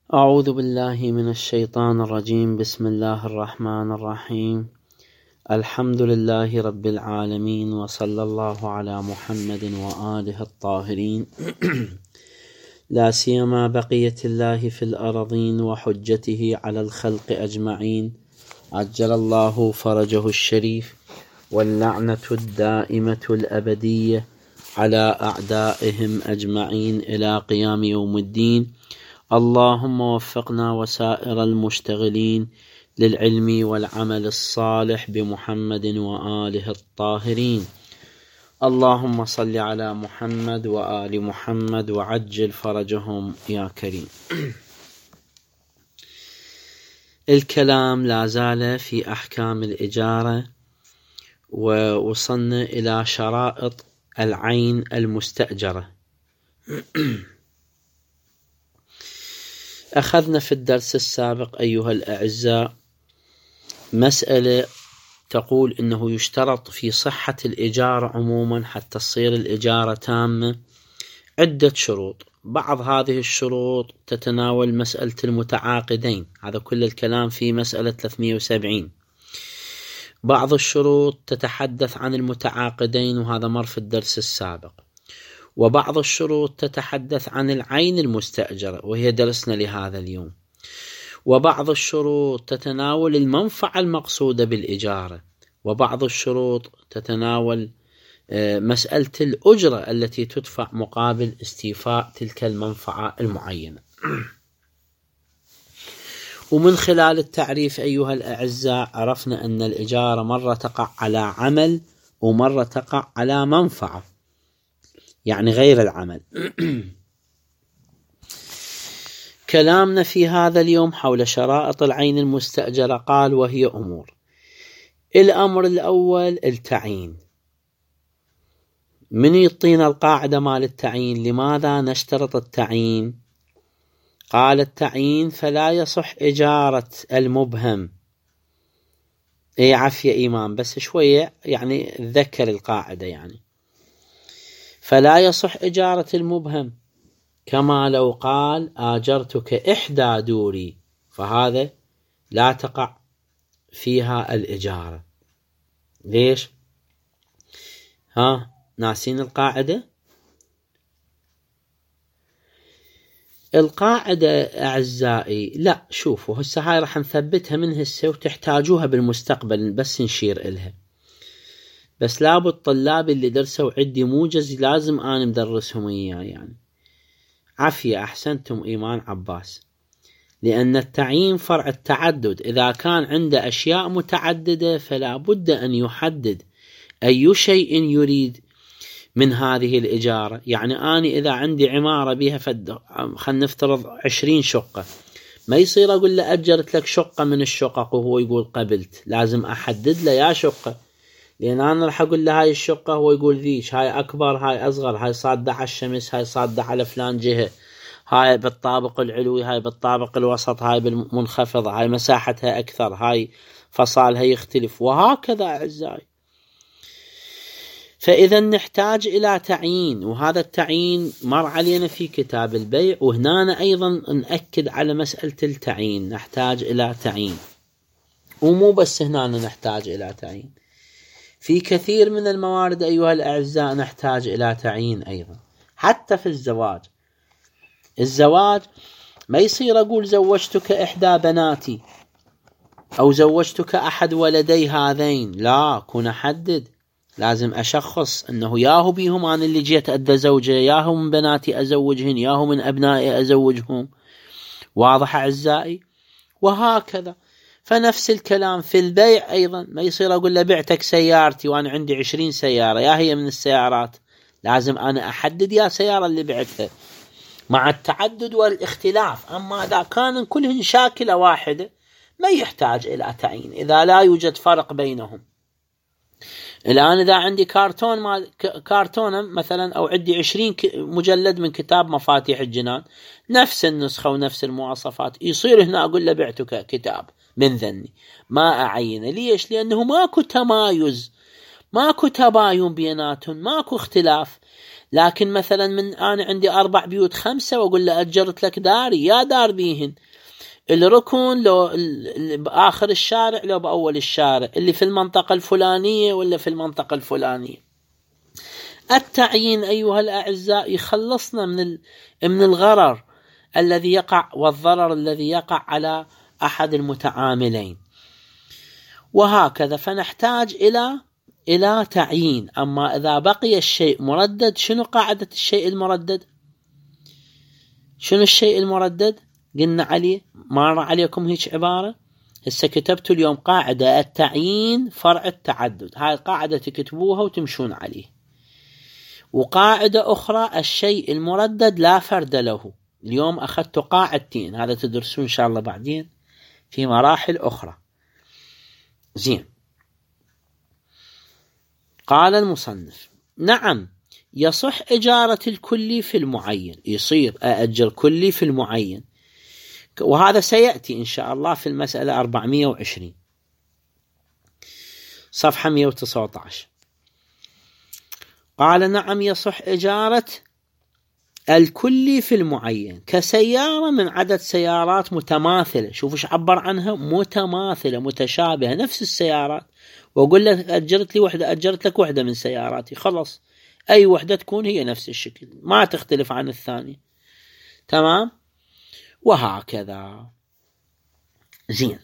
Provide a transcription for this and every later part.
أعوذ بالله من الشيطان الرجيم. بسم الله الرحمن الرحيم. الحمد لله رب العالمين، وصلى الله على محمد وآله الطاهرين لا سيما بقية الله في الأرضين وحجته على الخلق أجمعين، عجل الله فرجه الشريف، واللعنة الدائمة الأبدية على أعدائهم أجمعين إلى قيام يوم الدين. اللهم وفقنا وسائر المشتغلين للعلم والعمل الصالح بمحمد وآله الطاهرين. اللهم صل على محمد وآل محمد وعجل فرجهم يا كريم. الكلام لا زال في أحكام الإجارة، ووصلنا إلى شرائط العين المستأجرة. أخذنا في الدرس السابق أيها الأعزاء مسألة تقول إنه يشترط في صحة الإجارة عموما حتى تصير الإجارة تامة عدة شروط. بعض هذه الشروط تتناول مسألة المتعاقدين، هذا كل الكلام في مسألة 370. بعض الشروط تتحدث عن المتعاقدين، وهذا مر في الدرس السابق. وبعض الشروط تتحدث عن العين المستأجرة، وهي درسنا لهذا اليوم. وبعض الشروط تتناول المنفعة المقصودة بالإجارة، وبعض الشروط تتناول مسألة الأجرة التي تدفع مقابل استيفاء تلك المنفعة المعينة. ومن خلال التعريف أيها الأعزاء عرفنا أن الإجارة مرة تقع على عمل ومرة تقع على منفعة، يعني غير العمل. كلامنا في هذا اليوم حول شرائط العين المستأجرة قال وهي أمور. الأمر الأول التعيين. من يعطينا القاعدة مال التعيين؟ لماذا نشترط التعيين؟ قال التعيين فلا يصح إجارة المبهم. عافية إيمان، بس شوية يعني ذكر القاعدة. يعني فلا يصح إجارة المبهم، كما لو قال آجرتك إحدى دوري، فهذا لا تقع فيها الإجارة. ليش؟ ناسين القاعدة؟ القاعدة أعزائي لا، شوفوا هسه هاي راح نثبتها من هسه وتحتاجوها بالمستقبل، بس نشير إلها. بس لابد الطلاب اللي درسوا عندي موجز لازم أنا مدرسهم إياه. يعني عافية، أحسنتم إيمان عباس. لأن التعيين فرع التعدد، إذا كان عنده أشياء متعددة فلا بد أن يحدد أي شيء يريد من هذه الإجارة. يعني أنا إذا عندي عمارة بها خلنا نفترض 20 شقة، ما يصير أقول له أجرت لك شقة من الشقق وهو يقول قبلت. لازم أحدد له يا شقة، لأن أنا راح أقول له هاي الشقة هو يقول ذيش، هاي أكبر هاي أصغر، هاي صادة على الشمس هاي صادة على فلان جهة، هاي بالطابق العلوي هاي بالطابق الوسط هاي بالمنخفض، هاي مساحتها أكثر، هاي فصالها يختلف، وهكذا أعزائي. فإذا نحتاج إلى تعيين، وهذا التعيين مر علينا في كتاب البيع. وهنا أيضا نأكد على مسألة التعيين، نحتاج إلى تعيين. ومو بس هنا نحتاج إلى تعيين، في كثير من الموارد أيها الأعزاء نحتاج إلى تعيين أيضا. حتى في الزواج ما يصير أقول زوجتك إحدى بناتي أو زوجتك أحد ولدي هذين، لا، كون أحدد. لازم أشخص أنه ياهو بيهم أنا اللي جيت أدى زوجة، ياهو من بناتي أزوجهن، ياهو من أبنائي أزوجهم. واضح أعزائي؟ وهكذا. فنفس الكلام في البيع أيضا، ما يصير أقول له بعتك سيارتي وأنا عندي 20 سيارة، يا هي من السيارات، لازم أنا أحدد يا سيارة اللي بعتها، مع التعدد والاختلاف. أما إذا كان كلهن شاكلة واحدة ما يحتاج إلى تعيين إذا لا يوجد فرق بينهم. الآن إذا عندي كارتونة مثلا، أو عندي 20 مجلد من كتاب مفاتيح الجنان، نفس النسخة ونفس المواصفات، يصير هنا أقول له بعتك كتاب من ذني، ما أعينه. ليش؟ لأنه ماكو تمايز، ماكو تباين بيناتهم، ماكو اختلاف. لكن مثلا من أنا عندي 4 بيوت 5 وأقول له أجرت لك داري، يا دار بيهن الركن لو بآخر الشارع لو بأول الشارع، اللي في المنطقة الفلانية ولا في المنطقة الفلانية. التعيين أيها الأعزاء يخلصنا من الغرر الذي يقع والضرر الذي يقع على أحد المتعاملين، وهكذا. فنحتاج إلى تعيين. أما إذا بقي الشيء مردد، شنو قاعدة الشيء المردد؟ شنو الشيء المردد؟ قلنا عليه، مر عليكم هيك عبارة، هسه كتبت اليوم قاعدة التعيين فرع التعدد، هاي القاعدة تكتبوها وتمشون عليه. وقاعدة أخرى الشيء المردد لا فرد له، اليوم أخذت قاعدتين، هذا تدرسون إن شاء الله بعدين في مراحل أخرى. زين. قال المصنف: نعم يصح إجارة الكلي في المعين، يصير أأجر كلي في المعين، وهذا سيأتي إن شاء الله في المسألة 420 صفحة 119. قال: نعم يصح إجارة الكلي في المعين كسيارة من عدد سيارات متماثلة. شوفوا ايش عبر عنها، متماثلة متشابهة نفس السيارات، وأقول لك أجرت لي وحدة، أجرت لك وحدة من سياراتي، خلص أي وحدة تكون هي نفس الشكل ما تختلف عن الثانية، تمام؟ وهكذا. زين.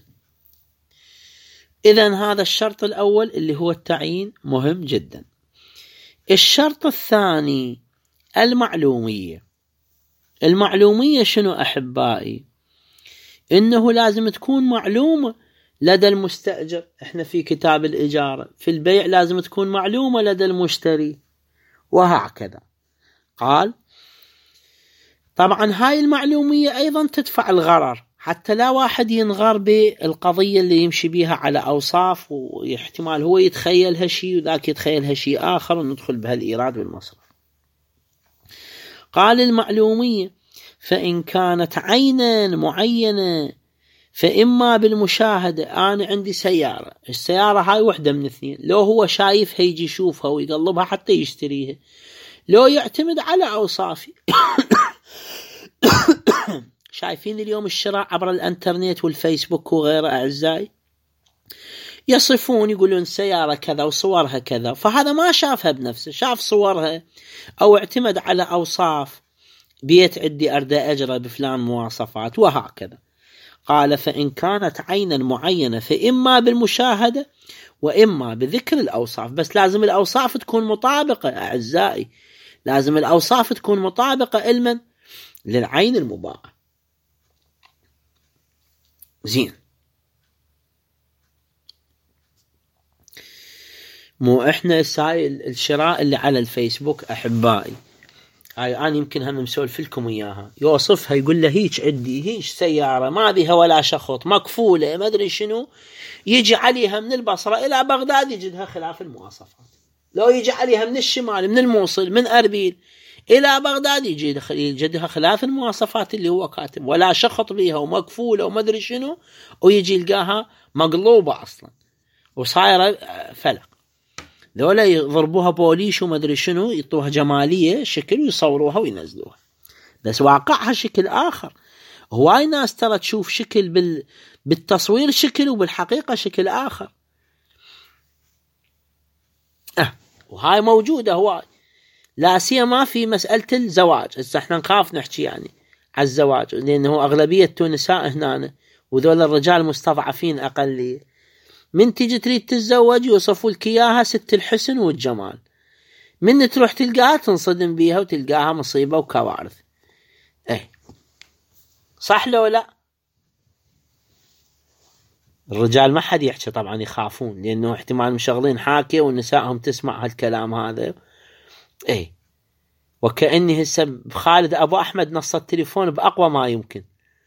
إذن هذا الشرط الأول اللي هو التعيين مهم جدا. الشرط الثاني المعلومية. المعلومية شنو أحبائي؟ إنه لازم تكون معلومة لدى المستأجر. إحنا في كتاب الإجارة في البيع لازم تكون معلومة لدى المشتري، وهكذا. قال: طبعا هاي المعلومية أيضا تدفع الغرر، حتى لا واحد ينغر بالقضية اللي يمشي بيها على أوصاف، واحتمال هو يتخيلها شيء وذاك يتخيلها شيء آخر، وندخل بهالإيراد بالمصرف. قال: المعلومية فإن كانت عينا معينة فإما بالمشاهدة. أنا عندي سيارة، السيارة هاي وحدة من اثنين، لو هو شايفها يجي يشوفها ويقلبها حتى يشتريها، لو يعتمد على أوصافي. شايفين اليوم الشراء عبر الانترنت والفيسبوك وغيره أعزائي، يصفون يقولون سيارة كذا وصورها كذا، فهذا ما شافها بنفسه، شاف صورها أو اعتمد على أوصاف بيت عندي أرد أجرة بفلان مواصفات، وهكذا. قال: فإن كانت عينا معينة فإما بالمشاهدة وإما بذكر الأوصاف، بس لازم الأوصاف تكون مطابقة أعزائي، لازم الأوصاف تكون مطابقة علما للعين المباعة. زين. مو إحنا الشراء اللي على الفيسبوك أحبائي، هاي أنا يمكن هم مسولف لكم إياها، يوصفها يقول له هيك عندي هيك سيارة ما بيها ولا شخط، مكفولة ما أدري شنو، يجي عليها من البصرة إلى بغداد يجدها خلاف المواصفات، لو يجي عليها من الشمال من الموصل من أربيل إلى بغداد يجدها خلاف المواصفات اللي هو كاتب، ولا شخط بيها ومكفولة وما أدري شنو، ويجي يلقاها مقلوبة أصلا وصايرة فلق. ذولا يضربوها بوليش وما أدري شنو، يطوها جمالية شكل ويصوروها وينزلوها، بس واقعها شكل آخر. هواي ناس ترى تشوف شكل بالتصوير شكل وبالحقيقة شكل آخر. وهاي موجودة هواي، لا سيما في مسألة الزواج. هسه احنا نخاف نحكي يعني على الزواج لأنه أغلبية النساء هنا، وذول الرجال مستضعفين أقلية. من تيجي تريد تتزوج يوصفوا لك إياها ست الحسن والجمال، من تروح تلقاها تنصدم بيها وتلقاها مصيبة وكوارث. صح لو لا؟ الرجال ما حد يحكي طبعا، يخافون لأنه احتمال مشغلين حاكي ونسائهم تسمع هالكلام هذا. وكأني هسه خالد أبو أحمد نص التليفون بأقوى ما يمكن.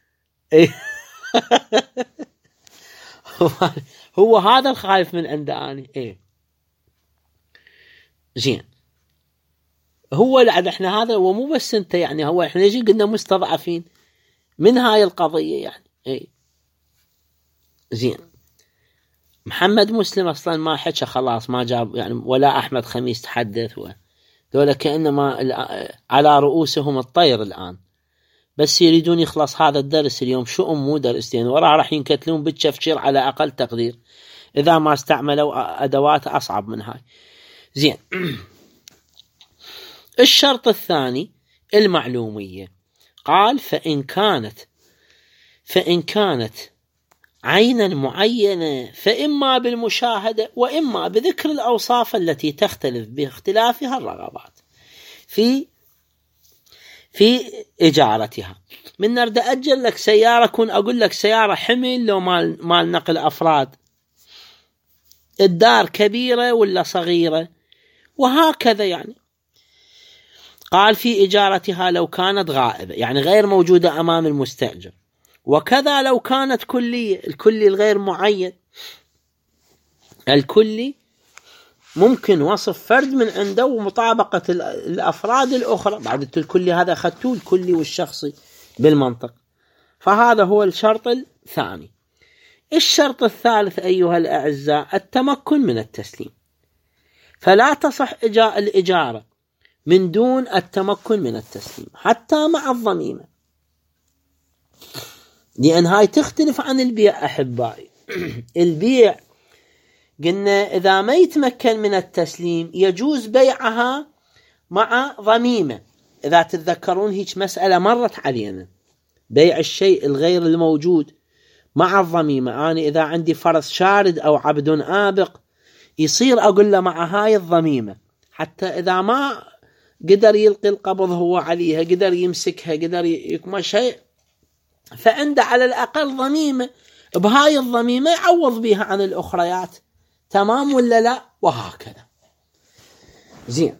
هو هذا الخايف من عنده أنا. زين. هو لعد احنا هذا ومو بس انت يعني، هو احنا نجي قلنا مستضعفين من هاي القضية يعني. زين. محمد مسلم أصلا ما حكى خلاص، ما جاب يعني، ولا أحمد خميس تحدث ذولا كأنما على رؤوسهم الطير الآن، بس يريدون يخلص هذا الدرس اليوم، شؤم مو درسين وراه راح ينكتلون بالتفجير على أقل تقدير إذا ما استعملوا أدوات أصعب من هاي. زين. الشرط الثاني المعلومية. قال فإن كانت عينا معينة فإما بالمشاهدة وإما بذكر الأوصاف التي تختلف باختلافها الرغبات في إجارتها. من نرد أجل لك سيارة، كون أقول لك سيارة حمل لو مال نقل أفراد، الدار كبيرة ولا صغيرة، وهكذا يعني. قال في إجارتها لو كانت غائبة يعني غير موجودة أمام المستأجر، وكذا لو كانت كلية، الكلي الغير معين، الكلي ممكن وصف فرد من عنده ومطابقة الأفراد الأخرى. بعد الكلي هذا أخذتوه الكلي والشخصي بالمنطق. فهذا هو الشرط الثاني. الشرط الثالث أيها الأعزاء التمكن من التسليم. فلا تصح الإجارة من دون التمكن من التسليم حتى مع الضميمة، لأن هاي تختلف عن البيع أحبائي. البيع قلنا إذا ما يتمكن من التسليم يجوز بيعها مع ضميمة. إذا تتذكرون هيك مسألة مرت علينا، بيع الشيء الغير الموجود مع الضميمة. أنا إذا عندي فرس شارد أو عبد آبق يصير أقول له مع هاي الضميمة، حتى إذا ما قدر يلقي القبض هو عليها، قدر يمسكها، قدر يكمشها، فعنده على الأقل ضميمة، بهاي الضميمة يعوض بها عن الأخريات. تمام ولا لا؟ وهكذا. زين.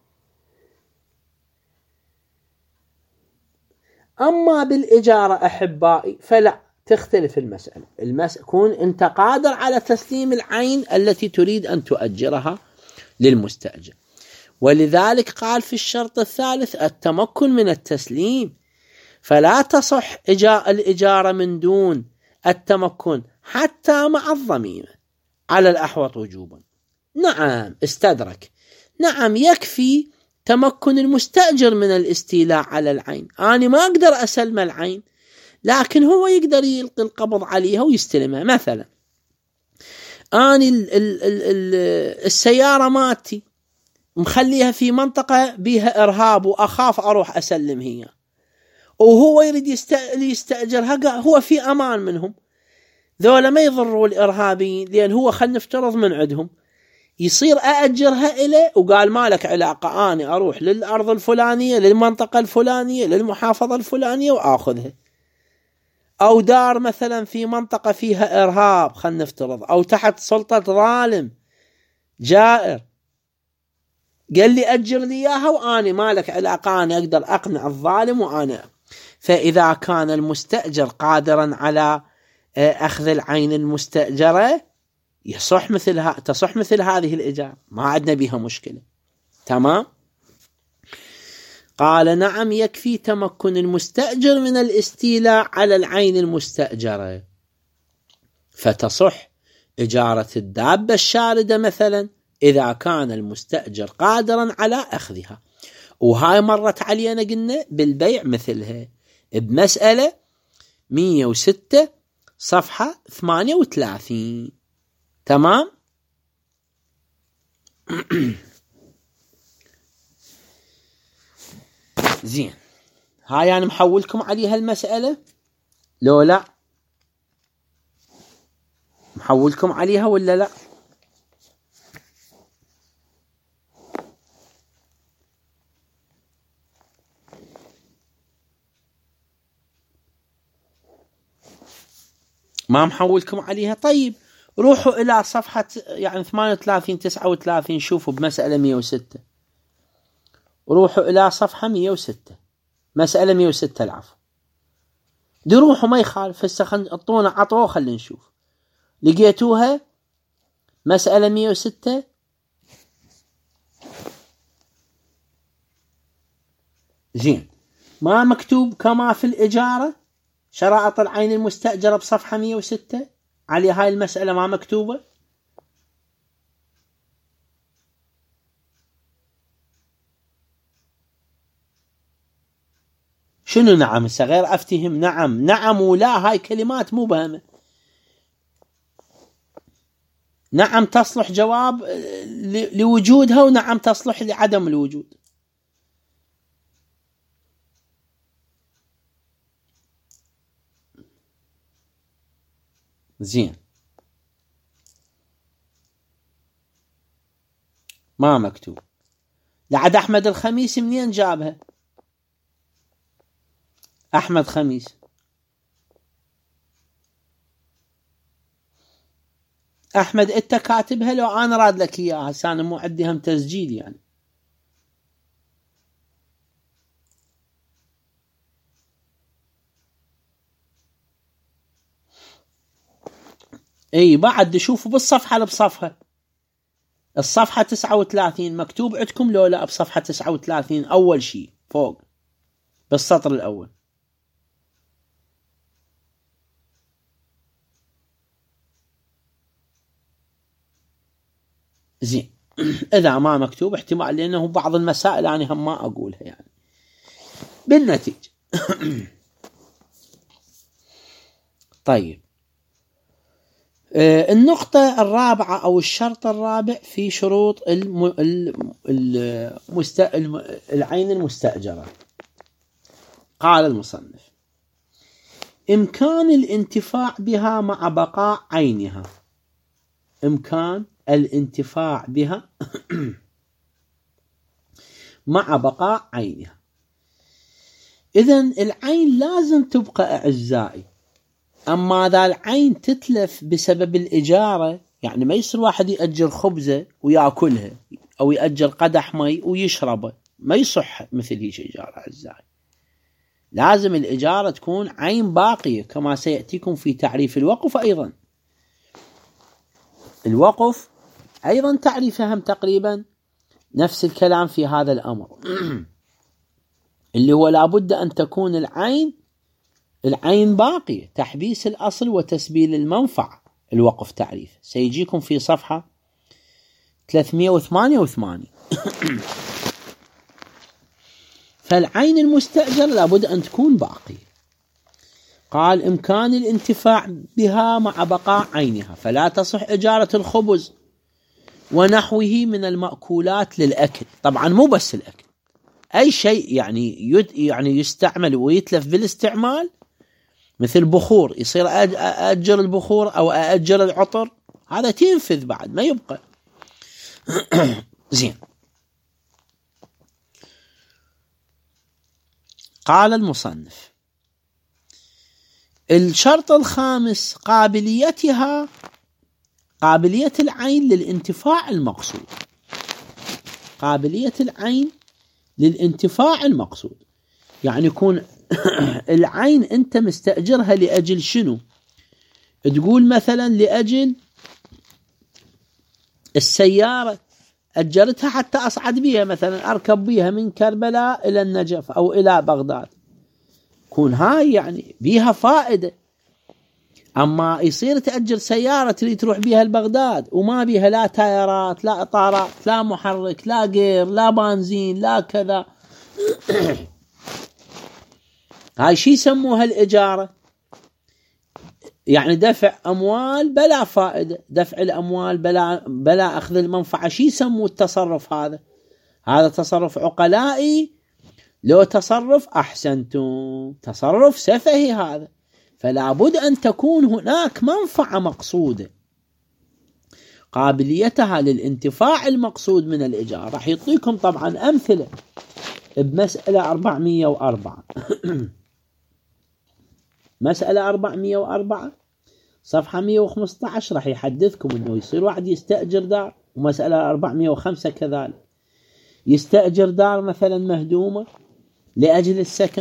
أما بالإجارة أحبائي فلا، تختلف المسألة. كون أنت قادر على تسليم العين التي تريد أن تؤجرها للمستأجر. ولذلك قال في الشرط الثالث التمكن من التسليم. فلا تصح الإجارة من دون التمكن حتى مع الضميمة على الأحوط وجوبا. نعم استدرك، نعم يكفي تمكن المستأجر من الاستيلاء على العين. أنا ما أقدر أسلم العين، لكن هو يقدر يلقي القبض عليها ويستلمها. مثلا أنا السيارة ماتي مخليها في منطقة بيها إرهاب وأخاف أروح أسلم هي، وهو يريد يستأجرها، هو في أمان منهم، ذولا ما يضروا الإرهابيين، لأن هو خلنا نفترض من عندهم، يصير أأجرها إليه وقال مالك علاقة، أنا أروح للأرض الفلانية، للمنطقة الفلانية، للمحافظة الفلانية وآخذها. أو دار مثلا في منطقة فيها إرهاب خلنا نفترض، أو تحت سلطة ظالم جائر، قال لي أجر لي إياها وأنا مالك علاقة، أنا أقدر أقنع الظالم وأنا. فإذا كان المستأجر قادرا على أخذ العين المستأجرة تصح مثل هذه الإجارة، ما عندنا بها مشكلة. تمام. قال نعم يكفي تمكن المستأجر من الاستيلاء على العين المستأجرة، فتصح إجارة الدابة الشاردة مثلا إذا كان المستأجر قادرا على أخذها. وهاي مرت علينا قلنا بالبيع مثلها بمسألة 106 صفحة 38. تمام. زين. هاي أنا محولكم عليها المسألة لو لا؟ محولكم عليها ولا لا؟ ما محولكم عليها. طيب روحوا إلى صفحة يعني 38 39 شوفوا بمسألة 106. روحوا إلى صفحة 106 مسألة 106 العفو. دي روحوا ما يخالف، هسه اعطونا عطوه خلينا نشوف. لقيتوها مسألة 106. زين. ما مكتوب كما في الإجارة شرائط العين المستأجرة بصفحة 106 على هاي المسألة ما مكتوبة؟ شنو نعم؟ هسه غير أفتهم نعم ولا، هاي كلمات مبهمة. نعم تصلح جواب لوجودها، ونعم تصلح لعدم الوجود. زين، ما مكتوب. لعد أحمد الخميس منين جابها؟ أحمد خميس أحمد أنت كاتبها لو أنا راد لك إياها؟ هسه أنا مو عندي هم تسجيل يعني. اي بعد شوفوا بالصفحة بصفحة، الصفحة 39 مكتوب عندكم لو لا؟ بصفحة 39 أول شيء فوق بالسطر الأول. زين إذا ما مكتوب احتمال لأنه بعض المسائل أنا هم ما أقولها يعني بالنتيجة. طيب، النقطة الرابعة أو الشرط الرابع في شروط العين المستأجرة. قال المصنف: إمكان الانتفاع بها مع بقاء عينها. إمكان الانتفاع بها مع بقاء عينها. إذن العين لازم تبقى أعزائي. أما إذا العين تتلف بسبب الإجارة، يعني ما يصير واحد يأجر خبزة ويأكلها أو يأجر قدح مي ويشربه، ما يصح مثل هيش إجارة أعزائي. لازم الإجارة تكون عين باقية، كما سيأتيكم في تعريف الوقف. أيضا الوقف أيضا تعريفها هم تقريبا نفس الكلام في هذا الأمر اللي هو لابد أن تكون العين باقية، تحبيس الأصل وتسبيل المنفعة. الوقف تعريف سيجيكم في صفحة 388. فالعين المستأجر لابد أن تكون باقية. قال: إمكان الانتفاع بها مع بقاء عينها، فلا تصح إجارة الخبز ونحوه من المأكولات للأكل. طبعا مو بس الأكل، أي شيء يعني يستعمل ويتلف بالاستعمال، مثل بخور يصير أأجر البخور أو أأجر العطر، هذا تنفذ بعد ما يبقى. زين. قال المصنف: الشرط الخامس قابلية العين للانتفاع المقصود. قابلية العين للانتفاع المقصود يعني يكون العين أنت مستأجرها لأجل شنو؟ تقول مثلا لأجل السيارة أجرتها حتى أصعد بها، مثلا أركب بها من كربلاء إلى النجف أو إلى بغداد، كون هاي يعني بيها فائدة. أما يصير تأجر سيارة اللي تروح بيها لبغداد وما بيها لا تايرات لا إطارات لا محرك لا غير لا بنزين لا كذا، هاي شي يسموها الإجارة، يعني دفع أموال بلا فائدة، دفع الأموال بلا أخذ المنفعة. شي يسموه التصرف هذا تصرف عقلائي، لو تصرف أحسنتم، تصرف سفهي هذا. فلا بد أن تكون هناك منفعة مقصودة. قابليتها للانتفاع المقصود من الإجارة راح يعطيكم طبعا أمثلة بمسألة 404. مسألة 404 صفحة 115 راح يحدثكم أنه يصير واحد يستأجر دار. ومسألة 405 كذلك يستأجر دار مثلا مهدومة لأجل السكن.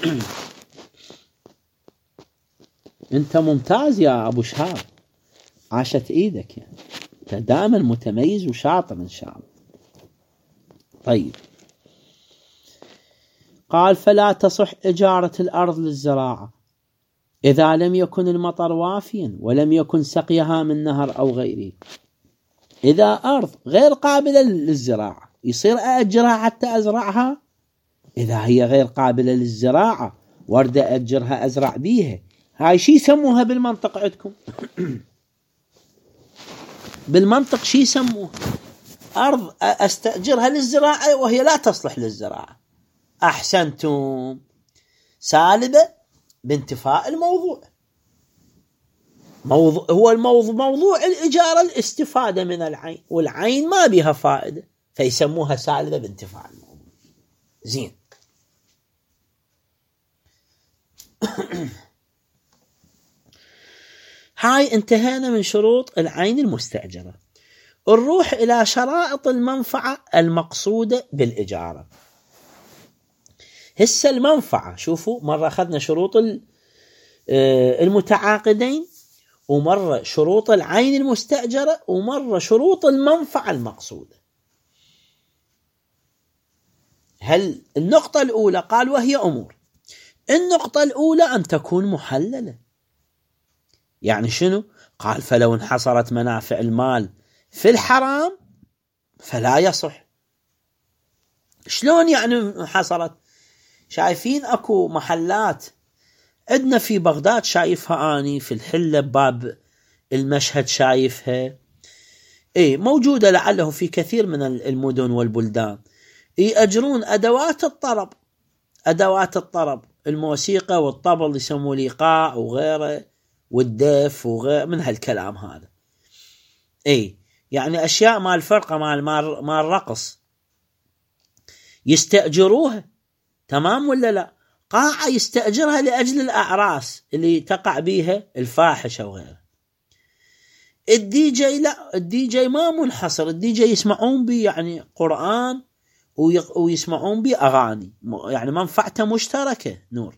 أنت ممتاز يا أبو شهاب، عاشت إيدك، يعني أنت دائما متميز وشاطر إن شاء الله. طيب، قال: فلا تصح إجارة الأرض للزراعة إذا لم يكن المطر وافيا ولم يكن سقيها من نهر أو غيره. إذا أرض غير قابلة للزراعة يصير أأجرها حتى أزرعها؟ إذا هي غير قابلة للزراعة ورد أجرها أزرع بيها، هاي شي يسموها بالمنطق عندكم؟ بالمنطق شي يسموها؟ أرض أستأجرها للزراعة وهي لا تصلح للزراعة. أحسنتم، سالبة بانتفاء الموضوع. هو موضوع الإجارة الاستفادة من العين، والعين ما بها فائدة، فيسموها سالبة بانتفاء الموضوع. زين. هاي انتهينا من شروط العين المستأجرة. نروح إلى شرائط المنفعة المقصودة بالإجارة. هسه المنفعة، شوفوا، مرة أخذنا شروط المتعاقدين، ومرة شروط العين المستأجرة، ومرة شروط المنفعة المقصودة. هل النقطة الأولى قال وهي أمور. النقطة الأولى أن تكون محللة. يعني شنو؟ قال فلو انحصرت منافع المال في الحرام فلا يصح. شلون يعني انحصرت؟ شايفين اكو محلات عندنا في بغداد، شايفها اني في الحلة باب المشهد، شايفها موجودة لعله في كثير من المدن والبلدان. يأجرون أدوات الطرب، الموسيقى والطبل، يسموه ليقاع وغيره، والدف وغيره من هالكلام هذا. يعني أشياء مال الفرقة مال الرقص يستأجروها، تمام ولا لا؟ قاعة يستأجرها لأجل الأعراس اللي تقع بيها الفاحشة وغيره. الدي جي لا، الدي جي ما منحصر، الدي جي يسمعون بي يعني قرآن ويسمعون بي أغاني، يعني منفعته مشتركة. نور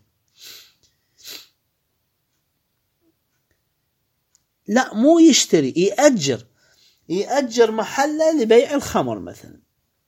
لا، مو يشتري، يأجر محله لبيع الخمر مثلا.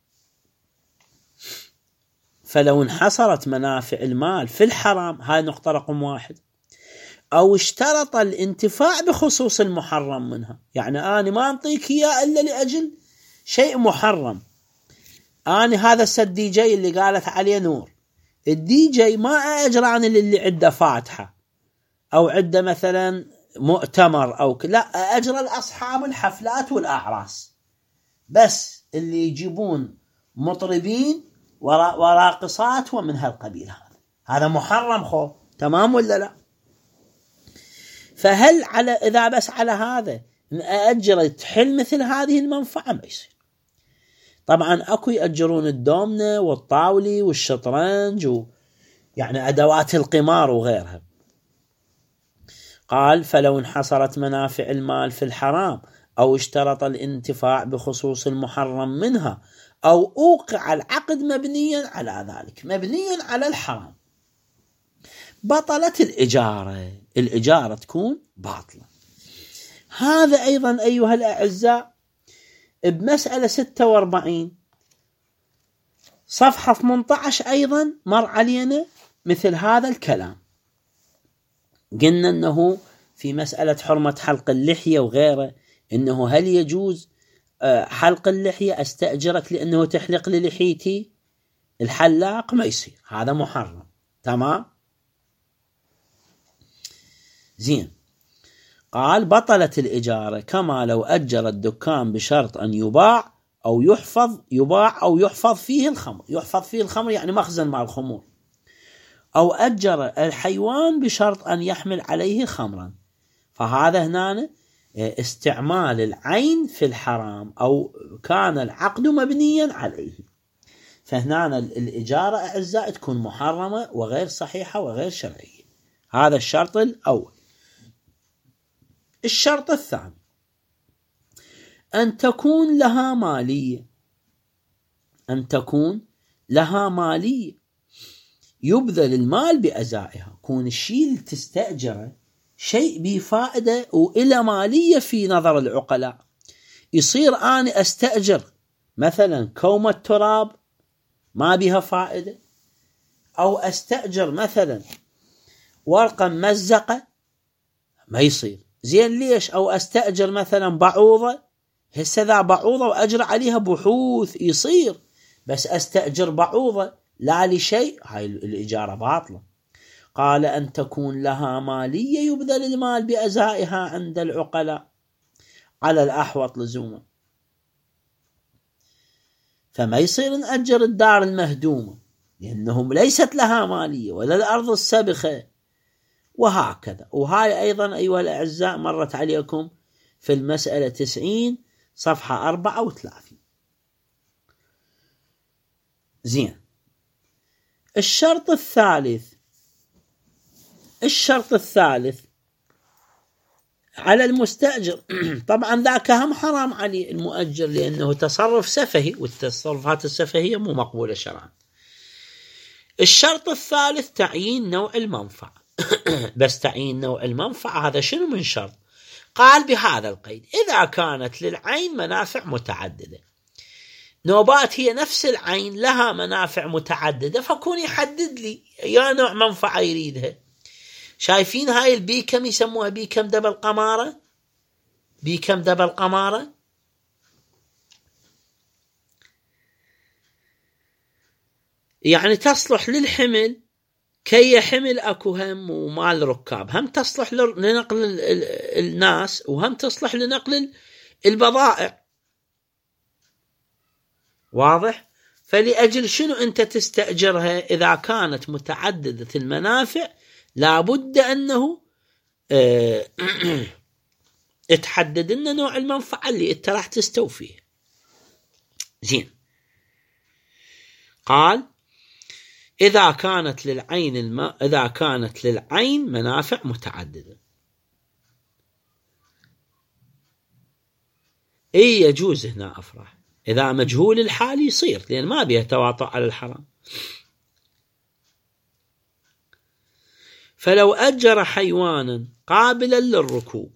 فلو انحصرت منافع المال في الحرام، هاي نقطة رقم 1. أو اشترط الانتفاع بخصوص المحرم منها، يعني أنا ما أنطيك إياه إلا لأجل شيء محرم. أنا هذا الدي جي اللي قالت عليه نور، الدي جي ما أجران اللي عنده فاتحة أو عنده مثلا مؤتمر أو لا، أجر الأصحاب الحفلات والأعراس بس، اللي يجيبون مطربين وراقصات ومن هالقبيل. هذا محرم تمام ولا لا؟ فهل إذا بس على هذا أأجر تحل مثل هذه المنفعة؟ ما يصير. طبعا أكو يأجرون الدومنة والطاولي والشطرنج يعني أدوات القمار وغيرها. قال فلو انحصرت منافع المال في الحرام أو اشترط الانتفاع بخصوص المحرم منها أو أوقع العقد مبنيا على ذلك، مبنيا على الحرام، بطلت الإجارة تكون باطلة. هذا أيضا أيها الأعزاء بمسألة 46 صفحة 18 أيضا مر علينا مثل هذا الكلام. قلنا أنه في مسألة حرمة حلق اللحية وغيره، أنه هل يجوز حلق اللحية أستأجرك لأنه تحلق للحيتي الحلاق؟ ما يصير، هذا محرم. تمام. زين. قال بطلت الإجارة كما لو أجر الدكان بشرط أن يباع أو يحفظ فيه الخمر. يحفظ فيه الخمر يعني مخزن مع الخمور. أو أجر الحيوان بشرط أن يحمل عليه خمرا. فهذا هنا استعمال العين في الحرام أو كان العقد مبنيا عليه. فهنا الإجارة أعزائي تكون محرمة وغير صحيحة وغير شرعية. هذا الشرط الأول. الشرط الثاني أن تكون لها مالية، يبذل المال بأزائها. كون الشيء اللي تستأجره شيء بفائدة وإلى مالية في نظر العقلاء. يصير أنا أستأجر مثلا كومة تراب ما بها فائدة، أو أستأجر مثلا ورقة ممزقة، ما يصير. زين ليش؟ أو أستأجر مثلا بعوضة، هسه ذا بعوضة وأجر عليها بحوث، يصير. بس أستأجر بعوضة لا لشيء، هاي الإجارة باطلة. قال أن تكون لها مالية يبذل المال بأزائها عند العقلاء على الأحوط لزوما، فما يصير نأجر الدار المهدومة لأنهم ليست لها مالية ولا الأرض السبخة وهكذا. وهاي أيضا أيها الأعزاء مرت عليكم في المسألة 90 صفحة 34. زين. الشرط الثالث على المستأجر طبعا ذاك هم حرام عليه المؤجر لأنه تصرف سفهي، والتصرفات السفهية مو مقبولة شرعا. الشرط الثالث تعيين نوع المنفعة. بس تعيين نوع المنفعة هذا شنو من شرط؟ قال بهذا القيد: إذا كانت للعين منافع متعددة، نوبات هي نفس العين لها منافع متعددة، فكون يحدد لي يا نوع منفعة يريدها. شايفين هاي البيكم يسموها بيكم دبل قمارة، بيكم دبل قمارة. يعني تصلح للحمل كي يحمل أكو هم ومال ركاب، هم تصلح لنقل الناس وهم تصلح لنقل البضائع. واضح؟ فلأجل شنو أنت تستأجرها؟ إذا كانت متعددة المنافع لابد أنه تحدد لنا نوع المنفعة اللي أنت راح تستوفيه. زين. قال: إذا كانت للعين منافع متعددة، يجوز هنا أفرح. إذا مجهول الحال يصير، لأن ما بيه تواطؤ على الحرام. فلو أجر حيوانا قابلا للركوب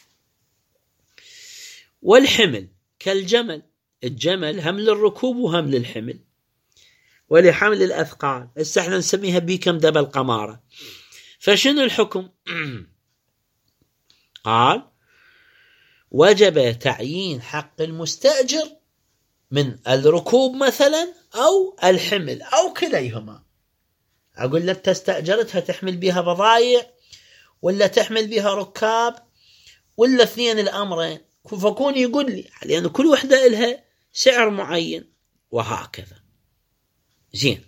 والحمل كالجمل، الجمل هم للركوب وهم للحمل ولحمل الأثقال، هسه احنا نسميها بيكم دبل قمارة، فشنو الحكم؟ قال: وجب تعيين حق المستأجر من الركوب مثلا أو الحمل أو كليهما. أقول لك تستأجرتها تحمل بها بضائع ولا تحمل بها ركاب ولا اثنين الأمرين، فكون يقول لي، لأن كل وحدة لها سعر معين وهكذا. زين.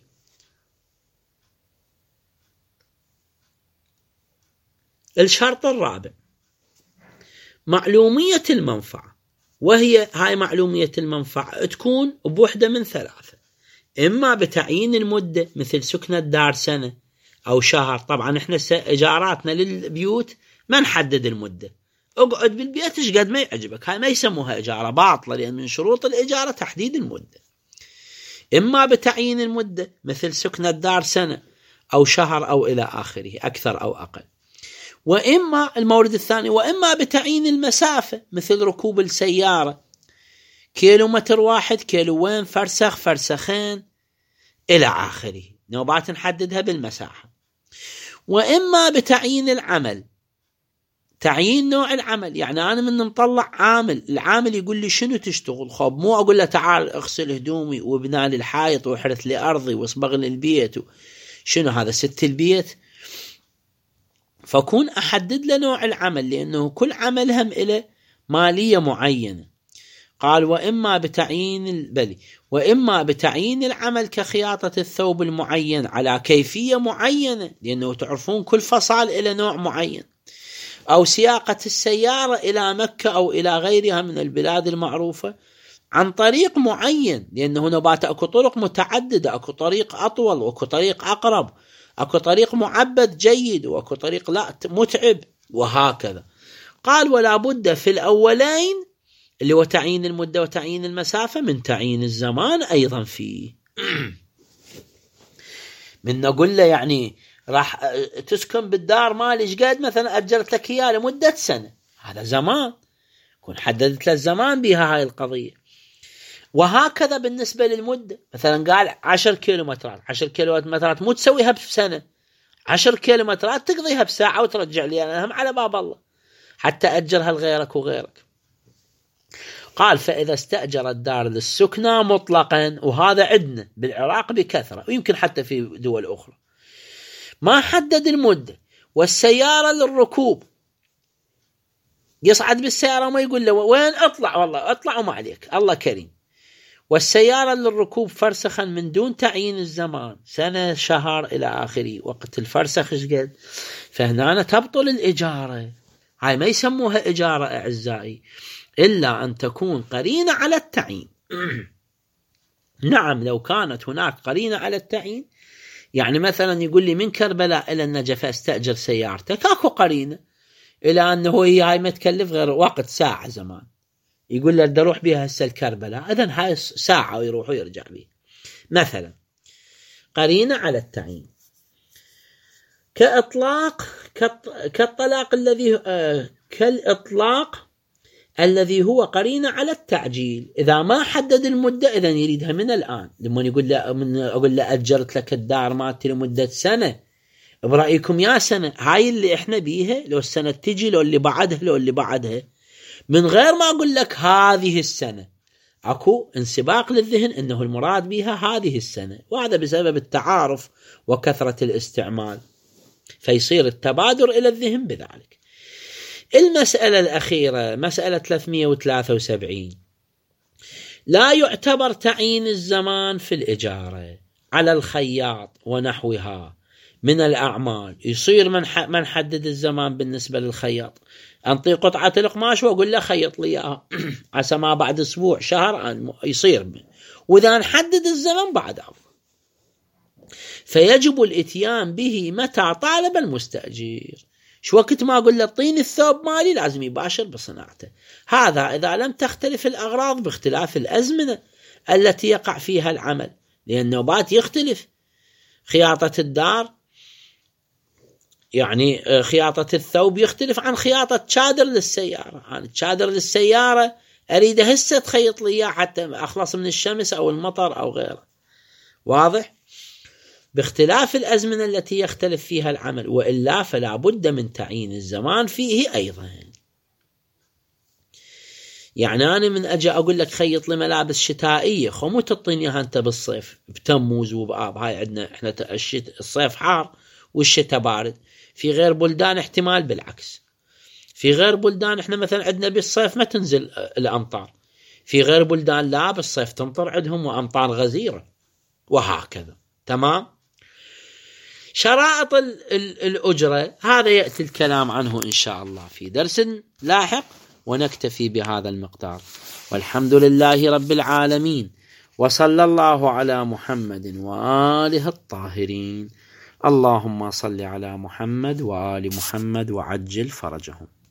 الشرط الرابع معلومية المنفعة، وهي هاي معلومية المنفعة تكون بوحدة من ثلاثة: إما بتعيين المدة مثل سكن الدار سنة أو شهر. طبعا احنا إيجاراتنا للبيوت ما نحدد المدة، اقعد بالبيت ايش قد ما يعجبك، هاي ما يسموها إجارة باطلة، لأن من شروط الإجارة تحديد المدة. إما بتعيين المدة مثل سكن الدار سنة أو شهر أو إلى آخره، أكثر أو أقل. وإما المورد الثاني، وإما بتعيين المسافة مثل ركوب السيارة، كيلومتر واحد، كيلوين، فرسخ، فرسخين إلى آخره، نوبات نحددها بالمساحة. وإما بتعيين العمل، تعيين نوع العمل، يعني أنا من نطلع عامل، العامل يقول لي شنو تشتغل، خب مو أقول له تعال اغسل هدومي وابنى لي الحائط وحرث لي أرضي واصبغ لي البيت شنو هذا ست البيت. فكون أحدد له نوع العمل، لأنه كل عمل هم إله مالية معينة. قال: وإما بتعيين العمل كخياطة الثوب المعين على كيفية معينة، لأنه تعرفون كل فصال إلى نوع معين، أو سياقة السيارة إلى مكة أو إلى غيرها من البلاد المعروفة عن طريق معين، لأنه نبات أكو طرق متعددة، أكو طريق أطول وأكو طريق أقرب، أكو طريق معبد جيد وأكو طريق لا متعب وهكذا. قال: ولا بد في الأولين اللي هو تعيين المدة وتعيين المسافة من تعيين الزمان أيضا فيه. من نقول له يعني راح تسكن بالدار مالي قد مثلا أجرت لك إياه لمدة سنة، هذا زمان، كون حددت له الزمان بها هاي القضية. وهكذا بالنسبة للمدة، مثلا قال 10 كيلومترات، 10 كيلومترات مو تسويها بسنة، 10 كيلومترات تقضيها بساعة وترجع لي أنا هم على باب الله، حتى أجرها لغيرك وغيرك. قال فإذا استأجر الدار للسكنى مطلقا، وهذا عندنا بالعراق بكثرة ويمكن حتى في دول أخرى، ما حدد المدة، والسيارة للركوب، يصعد بالسيارة وما يقول له وين اطلع، والله اطلع وما عليك الله كريم، والسيارة للركوب فرسخا من دون تعيين الزمان، سنة شهر إلى آخره، وقت الفرسخ قد، فهنا تبطل الإجارة. هاي ما يسموها إجارة أعزائي إلا أن تكون قرينة على التعيين. نعم لو كانت هناك قرينة على التعيين، يعني مثلا يقول لي من كربلاء إلى النجف استأجر سيارتك، اكو قرينة إلى أنه هي ما تكلف غير وقت ساعة زمان، يقول له بدي أروح بها هسه الكربلاء، إذن هاي ساعة ويروح ويرجع بيه مثلا، قرينة على التعيين. كالطلاق الذي كالإطلاق الذي هو قرينة على التعجيل، إذا ما حدد المدة إذن يريدها من الآن. لما يقول له أقول له أجرت لك الدار مالتي لمدة سنة، برأيكم يا سنة هاي اللي إحنا بيها، لو السنة تجي لو اللي بعدها لو اللي بعدها، من غير ما أقول لك هذه السنة، أكو انسباق للذهن أنه المراد بها هذه السنة، وهذا بسبب التعارف وكثرة الاستعمال، فيصير التبادر إلى الذهن بذلك. المسألة الأخيرة مسألة 373، لا يعتبر تعيين الزمان في الإجارة على الخياط ونحوها من الأعمال. يصير من حدد الزمان بالنسبة للخياط، أنطي قطعة القماش وأقول له خيط لي إياها عسى ما بعد أسبوع شهر يصير، وإذا نحدد الزمن بعد أفضل، فيجب الإتيان به متى طالب المستأجر. شو وقت ما أقول له اعطيني الثوب مالي لازم يباشر بصناعته، هذا إذا لم تختلف الأغراض باختلاف الأزمنة التي يقع فيها العمل، لأن نوبات يختلف. خياطة الدار يعني خياطة الثوب يختلف عن خياطة شادر للسيارة، يعني شادر للسيارة أريد هسه تخيط لي حتى أخلص من الشمس أو المطر أو غيره، واضح؟ باختلاف الأزمنة التي يختلف فيها العمل، وإلا فلا بد من تعيين الزمان فيه أيضا. يعني أنا من أجي أقول لك خيط لي ملابس شتائية، خمو تعطينيها أنت بالصيف بتموز وبآب، هاي عندنا إحنا الصيف حار والشتاء بارد، في غير بلدان احتمال بالعكس، في غير بلدان إحنا مثلا عندنا بالصيف ما تنزل الأمطار، في غير بلدان لا بالصيف تمطر عندهم وأمطار غزيرة، وهكذا. تمام. شرائط الأجرة هذا يأتي الكلام عنه إن شاء الله في درس لاحق، ونكتفي بهذا المقدار، والحمد لله رب العالمين، وصلى الله على محمد وآله الطاهرين. اللهم صل على محمد وآل محمد وعجل فرجهم.